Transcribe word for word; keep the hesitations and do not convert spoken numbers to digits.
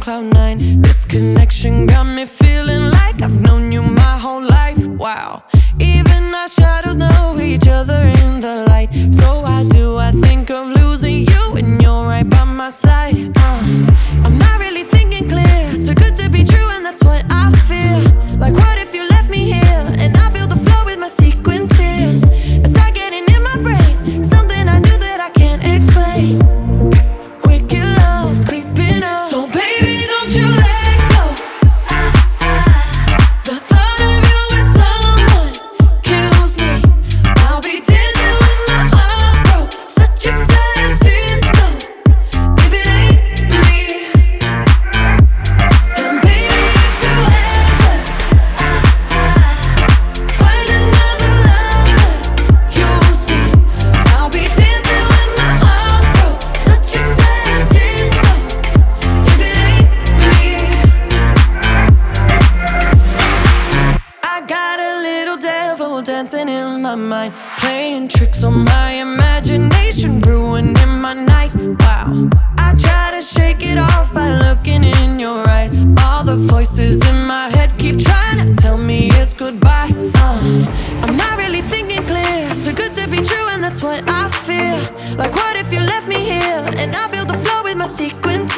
cloud nine. This connection got me feeling like I've known you my whole life. Wow, even our shadows know each other in the light. So why do I think of losing you when you're right by my side? uh, I'm not really thinking clear, too good to be true, and that's what I feel. Like what if you left me here and I feel the flow with my sequin tears? It's not getting in my brain, something I do that I can't explain. Wicked love's creeping up, so baby don't you let go. The thought of you with someone kills me. I'll be dancing with my heart broke, such a flat disco if it ain't me. And baby if you ever find another lover, you'll see I'll be dancing with my heart broke, such a sad disco if it ain't me. I got a little devil dancing in my mind, playing tricks on my imagination, ruining my night. Wow, I try to shake it off by looking in your eyes. All the voices in my head keep trying to tell me it's goodbye. uh, I'm not really thinking clear, too good to be true, and that's what I feel. Like what if you left me here and I feel the flow with my sequin